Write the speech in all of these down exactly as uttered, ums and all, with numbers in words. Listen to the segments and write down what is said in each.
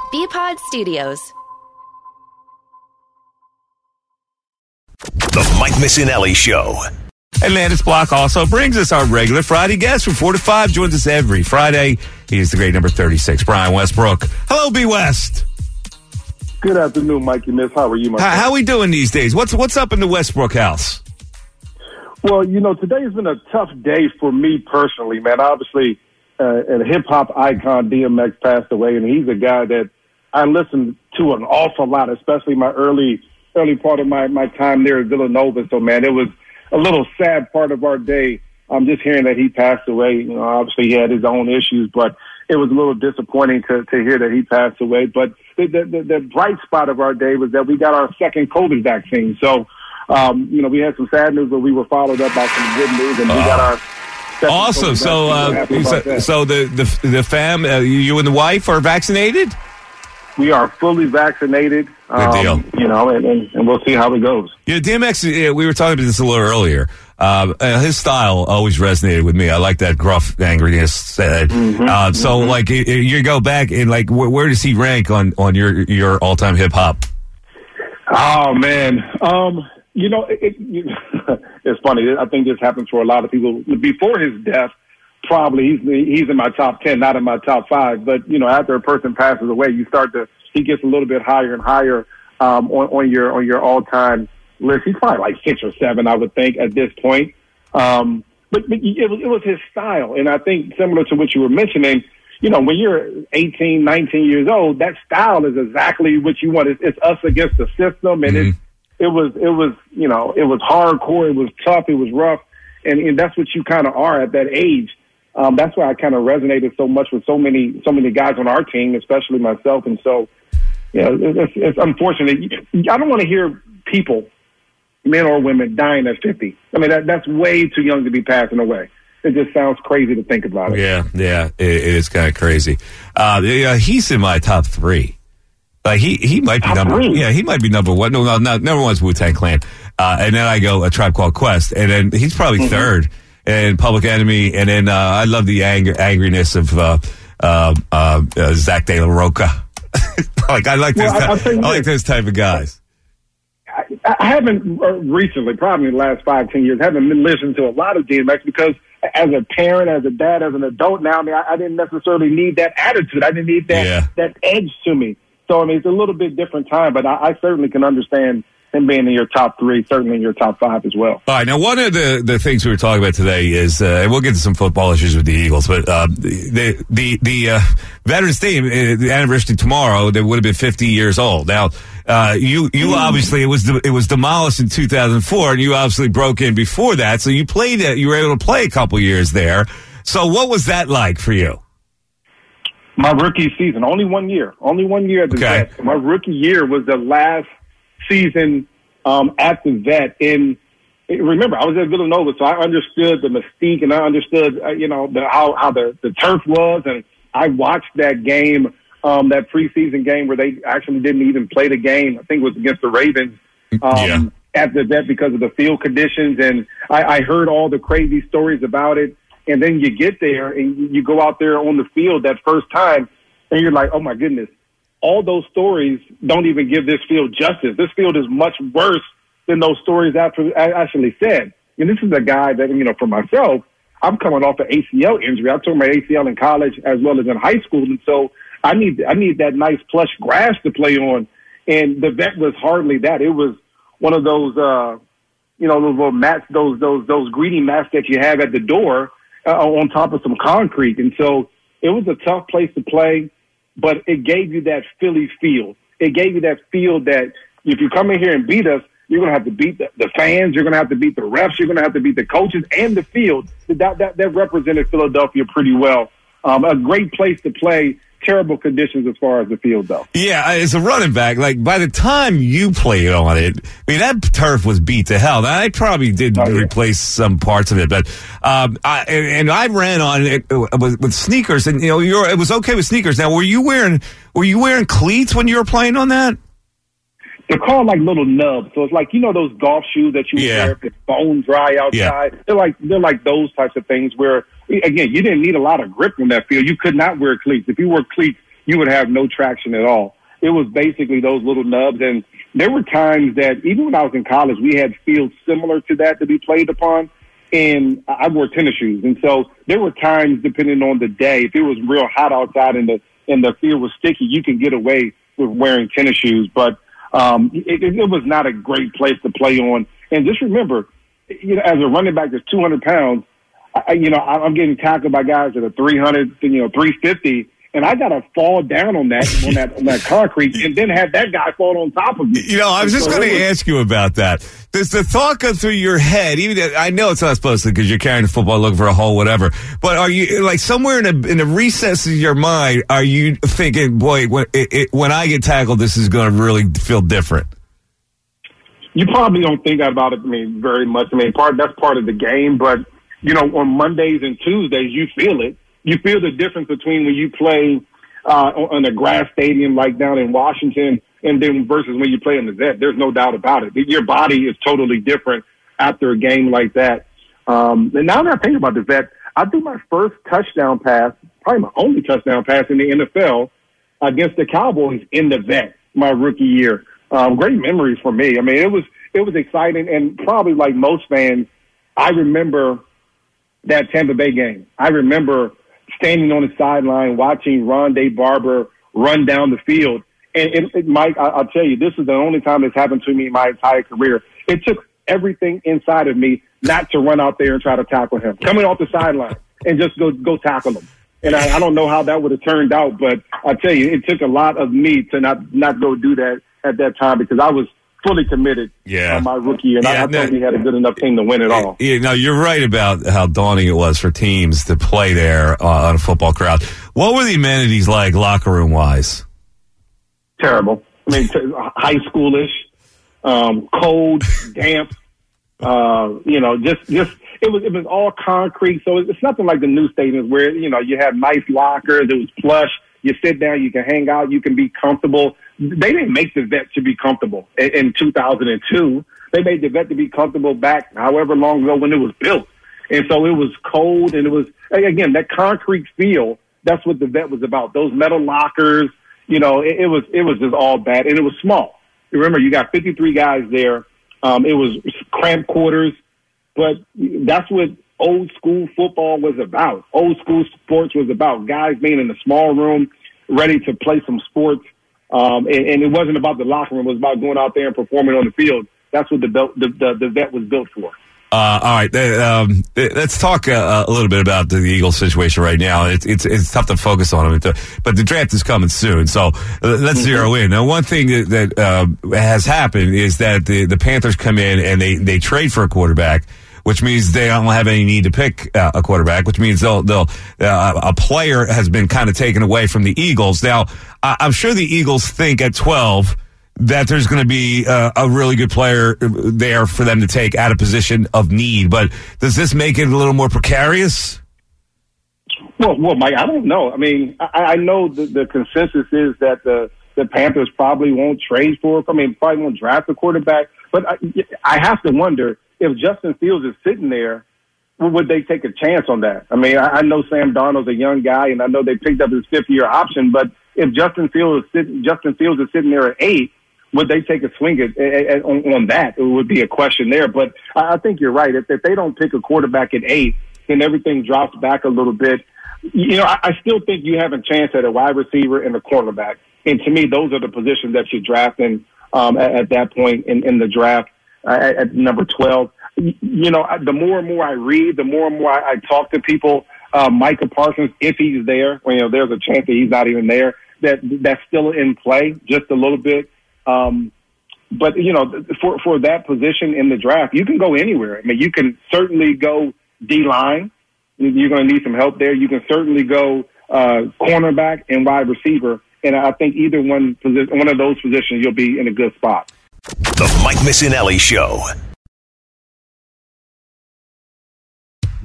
B-Pod Studios. The Mike Missinelli Show. And Landis Block also brings us our regular Friday guest from four to five. Joins us every Friday. He is the great number thirty-six, Brian Westbrook. Hello, B. West. Good afternoon, Mikey Miss. How are you, my How, friend? how we doing these days? What's what's up in the Westbrook house? Well, you know, today's been a tough day for me personally, man. Obviously, uh, a hip-hop icon, D M X, passed away, and he's a guy that I listened to an awful lot, especially my early early part of my, my time there at Villanova. So, man, it was a little sad part of our day. I'm just hearing that he passed away. You know, obviously he had his own issues, but it was a little disappointing to, to hear that he passed away. But the, the, the bright spot of our day was that we got our second COVID vaccine. So, um, you know, we had some sad news, but we were followed up by some good news, and we got our second Awesome. COVID So, vaccine. uh, so, so the, the the fam, uh, you and the wife are vaccinated? We are fully vaccinated. Good deal. Um, you know, and, and, and we'll see how it goes. Yeah, D M X, yeah, we were talking about this a little earlier. Uh, uh, his style always resonated with me. I like that gruff angriness. Uh, Mm-hmm. uh, so, mm-hmm. like, it, it, you go back and, like, wh- where does he rank on, on your your all-time hip-hop? Oh, man. Um, you know, it, it, you, it's funny. I think this happens for a lot of people. Before his death, probably he's he's in my top ten, not in my top five. But, you know, after a person passes away, you start to, he gets a little bit higher and higher um, on, on your on your all-time list. He's probably like six or seven, I would think, at this point. Um, but, but it was, it was his style. And I think similar to what you were mentioning, you know, when you're eighteen, nineteen years old, that style is exactly what you want. It's, it's us against the system. And mm-hmm. it, it was, it was, you know, it was hardcore. It was tough. It was rough. And, and that's what you kind of are at that age. Um, that's why I kind of resonated so much with so many, so many guys on our team, especially myself. And so, you know, it's, it's unfortunate. I don't want to hear people, men or women, dying at fifty. I mean, that, that's way too young to be passing away. It just sounds crazy to think about it. Yeah, yeah, it, it is kind of crazy. Uh, yeah, he's in my top three. Like he, he might be top number. Three? Yeah, he might be number one. No, no, no number one's Wu-Tang Clan, uh, and then I go A Tribe Called Quest, and then he's probably mm-hmm. third. And Public Enemy, and then uh, I love the anger, angriness of uh, uh, uh, uh, Zach De La Roca. like I like this. Well, type, I, I like those type of guys. I, I haven't uh, recently, probably in the last five, ten years, haven't been listening to a lot of D M X because as a parent, as a dad, as an adult now, I mean, I, I didn't necessarily need that attitude. I didn't need that yeah. that edge to me. So I mean, it's a little bit different time, but I, I certainly can understand him being in your top three, certainly in your top five as well. All right. Now, one of the, the things we were talking about today is, uh, and we'll get to some football issues with the Eagles, but uh, the the the uh, Veterans team, uh, the anniversary tomorrow, they would have been fifty years old. Now, uh, you you obviously it was de- it was demolished in two thousand four, and you obviously broke in before that, so you played it. You were able to play a couple years there. So, what was that like for you? My rookie season, only one year, only one year at the okay. Vet. My rookie year was the last season um, at the Vet. In remember, I was at Villanova, so I understood the mystique and I understood, uh, you know, the, how how the, the turf was, and I watched that game, um, that preseason game where they actually didn't even play the game. I think it was against the Ravens um, yeah. at the Vet because of the field conditions, and I, I heard all the crazy stories about it. And then you get there and you go out there on the field that first time, and you're like, oh my goodness. All those stories don't even give this field justice. This field is much worse than those stories after actually said. And this is a guy that, you know, for myself, I'm coming off an A C L injury. I tore my A C L in college as well as in high school. And so I need, I need that nice plush grass to play on. And the Vet was hardly that. It was one of those, uh, you know, those little mats, those, those, those greeting mats that you have at the door uh, on top of some concrete. And so it was a tough place to play. But it gave you that Philly feel. It gave you that feel that if you come in here and beat us, you're going to have to beat the, the fans. You're going to have to beat the refs. You're going to have to beat the coaches and the field. That that, that represented Philadelphia pretty well. Um, a great place to play. Terrible conditions as far as the field, though. Yeah, as a running back, like by the time you played on it, I mean that turf was beat to hell. Now, I probably did oh, yeah. replace some parts of it, but um, I and, and I ran on it with, with sneakers, and you know, you're, it was okay with sneakers. Now, were you wearing were you wearing cleats when you were playing on that? They're called like little nubs, so it's like, you know, those golf shoes that you yeah. wear if it's bone dry outside. Yeah. They're like they're like those types of things where, again, you didn't need a lot of grip on that field. You could not wear cleats. If you wore cleats, you would have no traction at all. It was basically those little nubs. And there were times that even when I was in college, we had fields similar to that to be played upon. And I wore tennis shoes. And so there were times, depending on the day, if it was real hot outside and the, and the field was sticky, you can get away with wearing tennis shoes. But um, it, it was not a great place to play on. And just remember, you know, as a running back that's two hundred pounds, I, you know, I'm getting tackled by guys that are three hundred, you know, three fifty. And I got to fall down on that, on that, on that concrete and then have that guy fall on top of me. You know, I was just so going to ask you about that. Does the thought go through your head? Even I know it's not supposed to because you're carrying the football looking for a hole, whatever. But are you, like, somewhere in the, in the recesses of your mind, are you thinking, boy, when, it, it, when I get tackled, this is going to really feel different? You probably don't think about it, I mean, very much. I mean, part that's part of the game. But, you know, on Mondays and Tuesdays, you feel it. You feel the difference between when you play uh, on a grass stadium like down in Washington and then versus when you play in the vet. There's no doubt about it. Your body is totally different after a game like that. Um, and now that I think about the vet, I threw my first touchdown pass, probably my only touchdown pass in the N F L against the Cowboys in the vet my rookie year. Um, great memories for me. I mean, it was it was exciting, and probably like most fans, I remember that Tampa Bay game. I remember standing on the sideline watching Rondé Barber run down the field. And, it, it, Mike, I, I'll tell you, this is the only time it's happened to me in my entire career. It took everything inside of me not to run out there and try to tackle him, coming off the sideline and just go go tackle him. And I, I don't know how that would have turned out, but I'll tell you, it took a lot of me to not, not go do that at that time because I was fully committed yeah. on my rookie, and yeah, I, I no, thought we had a good enough team to win it all. Yeah, no, you're right about how daunting it was for teams to play there uh, on a football crowd. What were the amenities like, locker room wise? Terrible. I mean, t- high schoolish, um, cold, damp. Uh, you know, just just it was it was all concrete. So it's nothing like the new stadiums where you know you have nice lockers. It was plush. You sit down, you can hang out, you can be comfortable. They didn't make the vet to be comfortable in, in two thousand two. They made the vet to be comfortable back however long ago when it was built. And so it was cold, and it was, again, that concrete feel, that's what the vet was about. Those metal lockers, you know, it, it was it was just all bad. And it was small. Remember, you got fifty-three guys there. Um, it was cramped quarters. But that's what old school football was about. Old school sports was about guys being in a small room, ready to play some sports. Um, and, and it wasn't about the locker room. It was about going out there and performing on the field. That's what the the, the, the vet was built for. Uh, all right, uh, um, let's talk uh, a little bit about the Eagles situation right now. It's it's, it's tough to focus on them, but the draft is coming soon, so uh, let's mm-hmm. zero in. Now, one thing that, that uh, has happened is that the, the Panthers come in and they, they trade for a quarterback, which means they don't have any need to pick uh, a quarterback, which means they'll, they'll uh, a player has been kind of taken away from the Eagles. Now, I, I'm sure the Eagles think at twelve that there's going to be uh, a really good player there for them to take at a position of need. But does this make it a little more precarious? Well, well, Mike, I don't know. I mean, I, I know the, the consensus is that the, the Panthers probably won't trade for, I mean, probably won't draft a quarterback. But I, I have to wonder, if Justin Fields is sitting there, would they take a chance on that? I mean, I, I know Sam Darnold's a young guy, and I know they picked up his fifth-year option. But if Justin Fields is sitting, Justin Fields is sitting there at eight, would they take a swing at, at, at on, on that? It would be a question there. But I, I think you're right. If, if they don't pick a quarterback at eight, then everything drops back a little bit. You know, I, I still think you have a chance at a wide receiver and a cornerback. And to me, those are the positions that you're drafting um, at, at that point in, in the draft uh, at, at number twelve. You know, the more and more I read, the more and more I, I talk to people, uh, Micah Parsons, if he's there, well, you know, there's a chance that he's not even there, that that's still in play just a little bit. Um, but, you know, for, for that position in the draft, you can go anywhere. I mean, you can certainly go D-line. You're going to need some help there. You can certainly go uh, cornerback and wide receiver. And I think either one, one of those positions, you'll be in a good spot. The Mike Missinelli Show.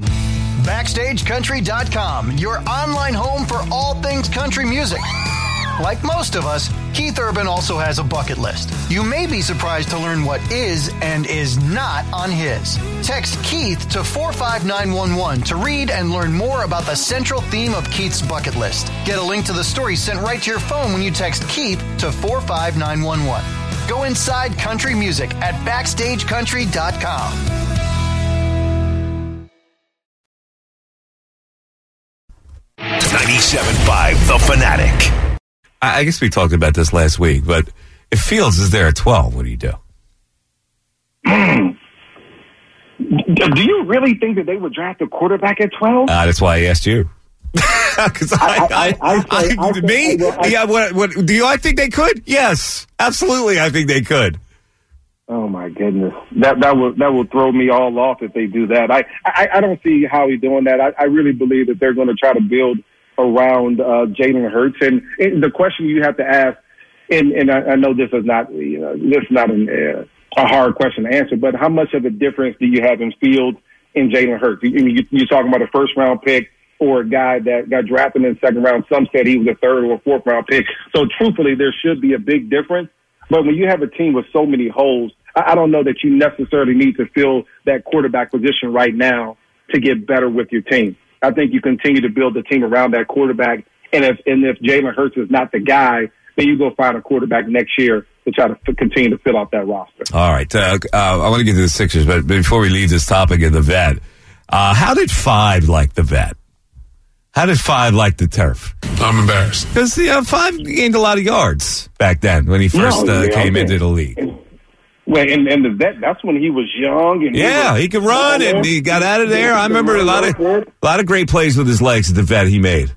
Backstage Country dot com, your online home for all things country music. Like most of us, Keith Urban also has a bucket list. You may be surprised to learn what is and is not on his. Text Keith to four five nine one one to read and learn more about the central theme of Keith's bucket list. Get a link to the story sent right to your phone when you text Keith to four five nine one one. Go inside country music at backstage country dot com. ninety-seven point five The Fanatic. I guess we talked about this last week, but if Fields is there at twelve, what do you do? Mm. Do you really think that they would draft a quarterback at twelve? Uh, that's why I asked you. Because I, I, I, I, I, I, I me, well, I, yeah. What, what do you? I think they could. Yes, absolutely. I think they could. Oh my goodness, that that will that will throw me all off if they do that. I I, I don't see Howie doing that. I, I really believe that they're going to try to build around uh, Jalen Hurts. And, and the question you have to ask, and, and I, I know this is not, you know, this is not an, uh, a hard question to answer, but how much of a difference do you have in Fields and Jalen Hurts? You, you, you're talking about a first round pick or a guy that got drafted in the second round. Some said he was a third or a fourth round pick. So truthfully, there should be a big difference. But when you have a team with so many holes, I, I don't know that you necessarily need to fill that quarterback position right now to get better with your team. I think you continue to build the team around that quarterback. And if and if Jalen Hurts is not the guy, then you go find a quarterback next year to try to f- continue to fill out that roster. All right. Uh, uh, I want to get to the Sixers, but before we leave this topic of the vet, uh, how did Five like the vet? How did Five like the turf? I'm embarrassed. Because uh, Five gained a lot of yards back then when he first no, uh, yeah, came okay. into the league. And, well, and, and the vet, that's when he was young. And yeah, he, was, he could run, and he got out of there. I remember a lot of a lot of great plays with his legs at the vet he made.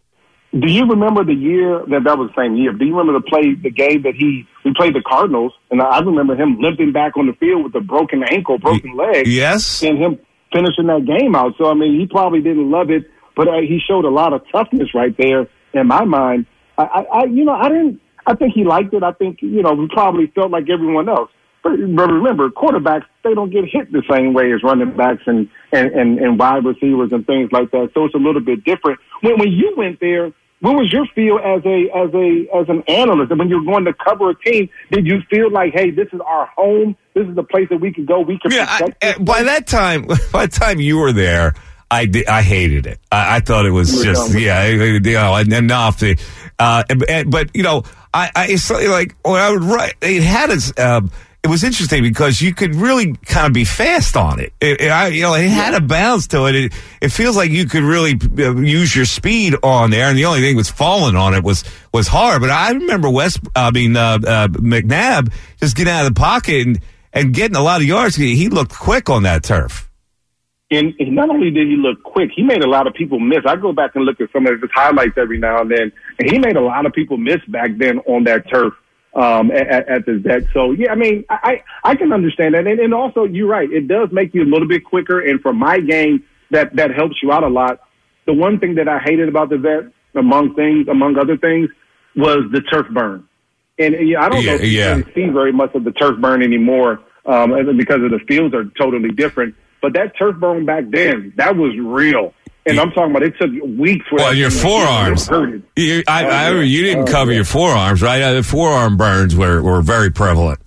Do you remember the year that that was the same year? Do you remember the play, the game that he we played the Cardinals, and I remember him limping back on the field with a broken ankle, broken leg. Yes, and him finishing that game out. So I mean, he probably didn't love it, but uh, he showed a lot of toughness right there. In my mind, I, I, I, you know, I didn't. I think he liked it. I think you know, we probably felt like everyone else. But remember, quarterbacks, they don't get hit the same way as running backs and, and, and, and wide receivers and things like that. So it's a little bit different. When when you went there, what was your feel as a as a as an analyst? And when you were going to cover a team, did you feel like, hey, this is our home? This is the place that we can go. We can yeah, protect I, by that time, by the time you were there, I, did, I hated it. I, I thought it was just, yeah, you know, enough. To, uh, but, you know, I, I it's like, when I would write, it had its, um, it was interesting because you could really kind of be fast on it. It, it I, you know, it had a bounce to it. It, it feels like you could really uh, use your speed on there, and the only thing was falling on it was was hard. But I remember West, I mean uh, uh, McNabb just getting out of the pocket and, and getting a lot of yards. He, he looked quick on that turf. And, and not only did he look quick, he made a lot of people miss. I go back and look at some of his highlights every now and then, and he made a lot of people miss back then on that turf. Um, at, at the vet. So, yeah, I mean, I, I can understand that. And, and also, you're right. It does make you a little bit quicker. And for my game, that, that helps you out a lot. The one thing that I hated about the vet, among things, among other things, was the turf burn. And, and you know, I don't yeah, know if you yeah. really see very much of the turf burn anymore um, because of the fields are totally different. But that turf burn back then, that was real. And I'm talking about it took weeks. For well, your forearms. You, I, I, I, you didn't cover your forearms, right? Uh, the forearm burns were, were very prevalent.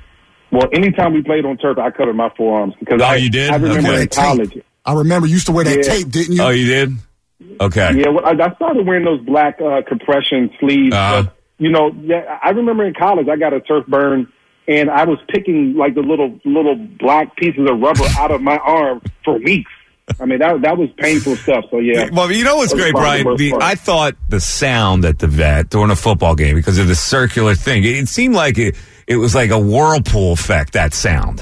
Well, anytime we played on turf, I covered my forearms because oh, I, you did? I remember okay. in college. I remember you used to wear that yeah. tape, didn't you? Oh, you did? Okay. Yeah, well, I, I started wearing those black uh, compression sleeves. Uh-huh. But, you know, yeah, I remember in college I got a turf burn, and I was picking like the little little black pieces of rubber out of my arm for weeks. I mean, that that was painful stuff. So, yeah. Well, you know what's great, Brian? The, I thought the sound at the vet during a football game, because of the circular thing, it, it seemed like it, it was like a whirlpool effect, that sound.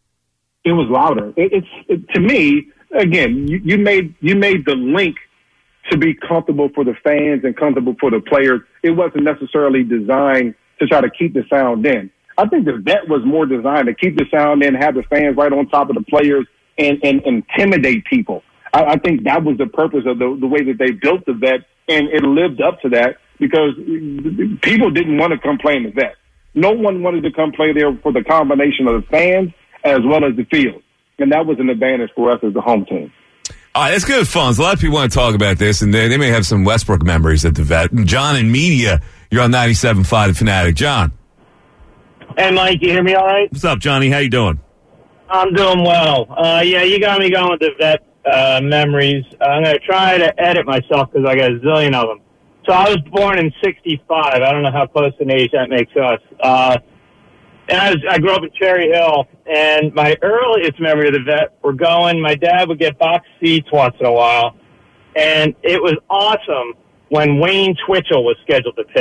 It was louder. It, it's it, to me, again, you, you made you made the link to be comfortable for the fans and comfortable for the players. It wasn't necessarily designed to try to keep the sound in. I think the vet was more designed to keep the sound in, have the fans right on top of the players, and, and intimidate people. I, I think that was the purpose of the, the way that they built the vet, and it lived up to that because people didn't want to come play in the vet. No one wanted to come play there for the combination of the fans as well as the field, and that was an advantage for us as the home team. All right, that's good fun. A lot of people want to talk about this, and they, they may have some Westbrook memories at the Vet. And John in Media, you're on ninety-seven point five The Fanatic. John. Hey, Mike, you hear me all right? What's up, Johnny? How you doing? I'm doing well. Uh, yeah, you got me going with the Vet uh, memories. Uh, I'm going to try to edit myself because I got a zillion of them. So I was born in sixty-five. I don't know how close an age that makes us. Uh, and I, was, I grew up in Cherry Hill, and my earliest memory of the Vet, we're going, my dad would get box seats once in a while, and it was awesome when Wayne Twitchell was scheduled to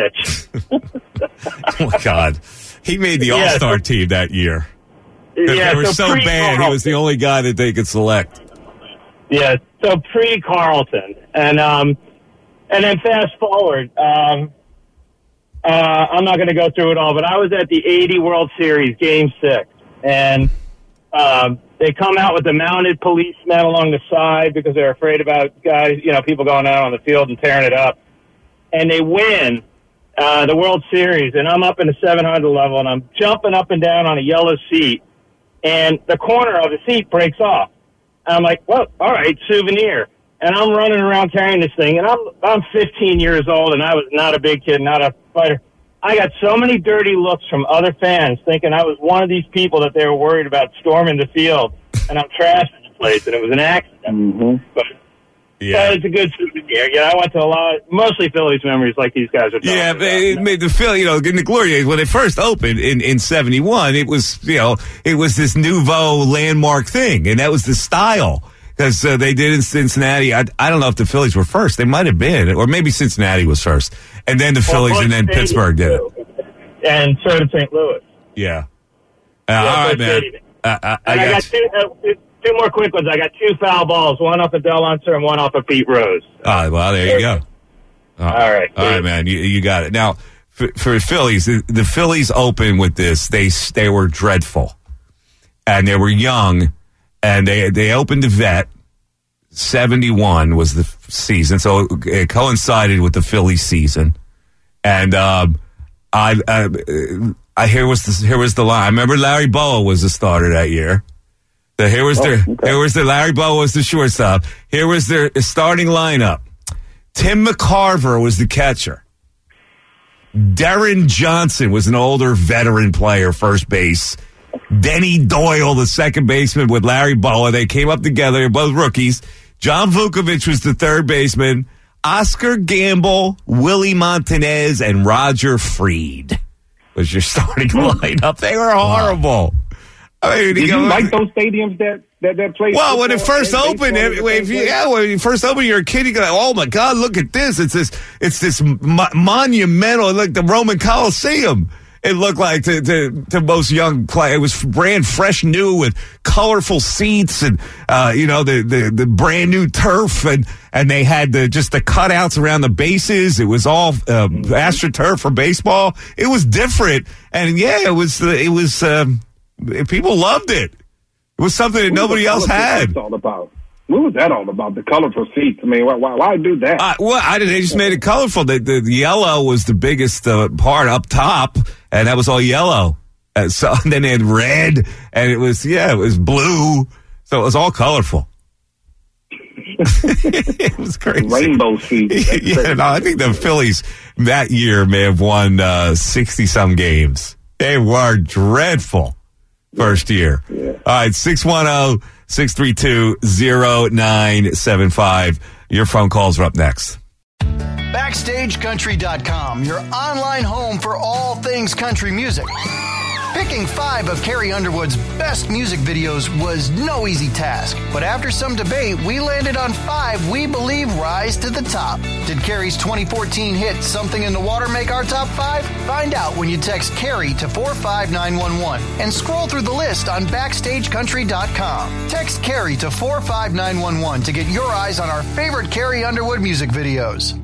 pitch. Oh, my God. He made the Yeah, All-Star so- team that year. Yeah, they were so, pre- bad, he was the only guy that they could select. Yeah, so pre-Carlton. And um, and then fast forward, um, uh, I'm not going to go through it all, but I was at the eighty World Series, Game six, and um, they come out with the mounted policemen along the side because they're afraid about guys, you know, people going out on the field and tearing it up. And they win uh, the World Series, and I'm up in the seven hundred level, and I'm jumping up and down on a yellow seat, and the corner of the seat breaks off. And I'm like, well, all right, souvenir. And I'm running around carrying this thing, and I'm I'm fifteen years old, and I was not a big kid, not a fighter. I got so many dirty looks from other fans thinking I was one of these people that they were worried about storming the field, and I'm trashing the place, and it was an accident. Mm-hmm. But Yeah. but it's a good souvenir. Yeah, I went to a lot, mostly Phillies memories like these guys are talking Yeah, about. but it made the Philly, you know, in the glory days when it first opened in, in seventy-one, it was, you know, it was this nouveau landmark thing, and that was the style. Because uh, they did in Cincinnati. I, I don't know if the Phillies were first. They might have been, or maybe Cincinnati was first, and then the Phillies, and then Pittsburgh did it. And so did Saint Louis. Yeah. Uh, Yeah, all right, Bush man. Stadium. Uh, uh, I And I got got two, uh, two more quick ones. I got two foul balls, one off of Del Unser and one off of Pete Rose. Oh, well, there you go. Uh, All right. All right, man. You, you got it. Now, for, for Phillies, the, the Phillies open with this. They they were dreadful. And they were young, and they, they opened the Vet. seventy-one was the f- season, so it, it coincided with the Phillies season. And um, I, I, I here was the, here was the line. I remember Larry Boa was the starter that year. The, here was Oh, their okay. here was the Larry Boa was the shortstop. Here was their starting lineup. Tim McCarver was the catcher. Darren Johnson was an older veteran player, first base. Denny Doyle, the second baseman, with Larry Boa. They came up together. They're both rookies. John Vukovich was the third baseman. Oscar Gamble, Willie Montanez, and Roger Freed was your starting lineup. They were horrible. I mean, Did go- you like those stadiums that that, that played? well, when it football first and opened, baseball it, in the if same you, place? yeah, when you first opened, you're a kid. You go, oh my God, look at this! It's this, it's this mo- monumental, like the Roman Coliseum. It looked like to, to, to most young players. It was brand fresh new with colorful seats and, uh, you know, the, the, the brand new turf and, and they had the, just the cutouts around the bases. It was all, uh, AstroTurf for baseball. It was different. And yeah, it was, uh, it was, um, people loved it. It was something that What was nobody the else colorful had. seats all about? What was that all about? The colorful seats. I mean, why, why, why do that? Uh, well, I did. They just made it colorful. The, the, the yellow was the biggest uh, part up top, and that was all yellow. And so and then they had red, and it was yeah, it was blue. So it was all colorful. It was crazy. Rainbow seats. That's Yeah, crazy. no, I think the Phillies that year may have won uh, sixty some games. They were dreadful first year. Yeah. All right, six one zero, six three two, zero nine seven five. Your phone calls are up next. Backstage Country dot com, your online home for all things country music. Picking five of Carrie Underwood's best music videos was no easy task, but after some debate, we landed on five we believe rise to the top. Did Carrie's twenty fourteen hit Something in the Water make our top five? Find out when you text Carrie to four five nine one one and scroll through the list on Backstage Country dot com. Text Carrie to four five nine one one to get your eyes on our favorite Carrie Underwood music videos.